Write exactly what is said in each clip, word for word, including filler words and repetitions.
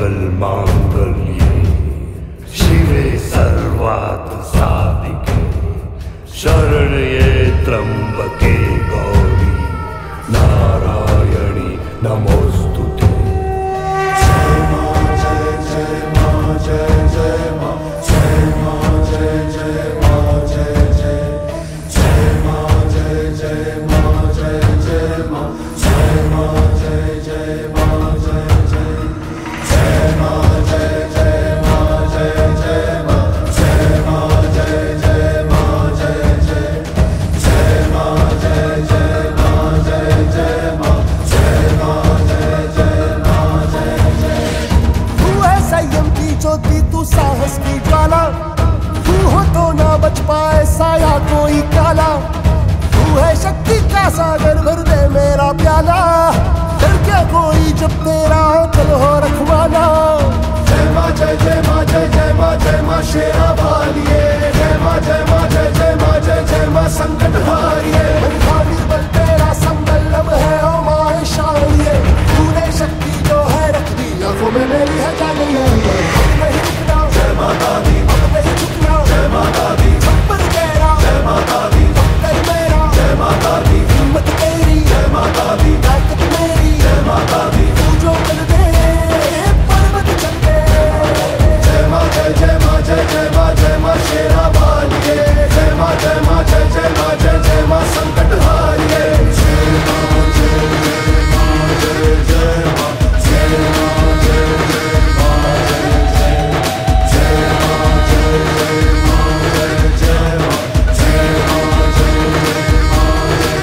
सर्वमङ्गलमाङ्गल्ये शिवे सर्वार्थसाधिके शरण्ये त्र्यम्बके गौरी नारायणी नमोस्तुते। जय मां जय जय मां जय जय मां जय मां जय जय मां जय जय जय मां जय जय मां जय जय मां जय मां जय जय मां जय जय जय मां जय जय मां जय जय मां जय मां जय जय मां जय जय जय मां जय जय मां जय जय मां जय मां जय जय मां जय जय। तू है संयम की ज्योति, तू साहस की ज्वाला, तू हो तो ना बच पाए साया कोई काला। तू है शक्ति का सागर, भर दे मेरा प्याला, डर क्या कोई जब तेरा चल हो रखवाला। जय मां जय जय मां जय जय मां जय मां शेरा वालिए जय मां जय मां जय जय मां जय जय मां संकट हारिए। निर्बल तेरा संबल लब है ओ मां शानिए, तूने शक्ति जो है रख दी आंखों में मेरी है जानिए। अब नहीं रुकना जय माता दी, अब नहीं झुकना जय माता दी, छप्पर तेरा जय माता दी, कर मेरा जय माता दी, हिम्मत तेरी जय माता दी, ताकत मेरी जय माता दी। तू जो कर दे पर्वत चल दे। जय मां जय जय मां जय जय मां जय मां शेरा वालिए जय मां जय मां जय जय मां जय जय मां संकट हारिए। जय मां जय जय मां जय जय मां जय मां जय जय मां जय जय जय मां जय जय मां जय जय मां जय मां जय जय मां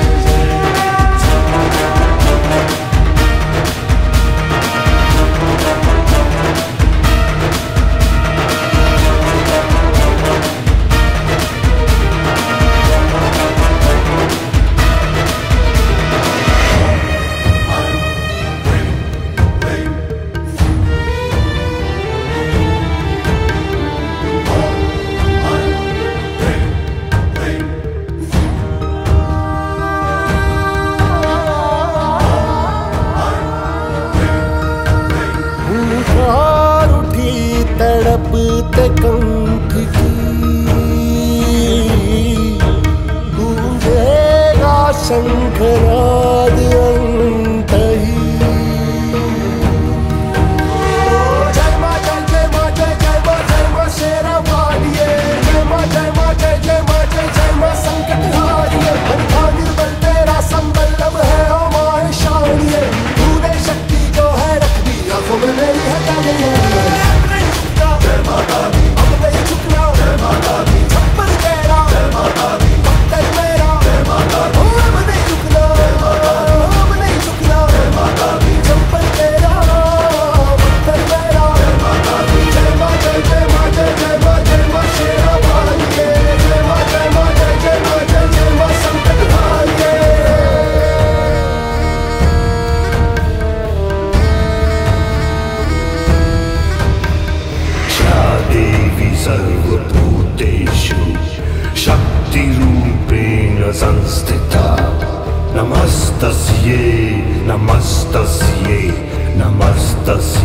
हुंकार उठी तड़प ते कंठ की, गूंजेगा शंखनाद अंतही। जय मां जय जय मां जय जय मां जय मां शेरा वालिए जय मां जय मां जय जय मां जय जय मां संकट हारिए। बंधा निर्बल तेरा संबल लब है ओ मां शानिए, तूने शक्ति जो है रख दी आंखों में मेरी है जानिए। जय माता दी, अब नहीं झुकना जय माता दी, छप्पर तेरा जय माता दी, कर मेरा जय माता दी, अब नहीं झुकना अब नहीं झुकना जय माता दी, छप्पर तेरा कर मेरा। जय माता दी। जय मां जय जय मां जय जय मां जय मां शेरा वालिए जय मां जय मां जय जय मां जय जय मां संकट हारिए। या देवी सर्वभूतेषु शक्तिरूपेण संस्थिता नमस्तस्यै नमस्तस्यै नमस्तस्यै।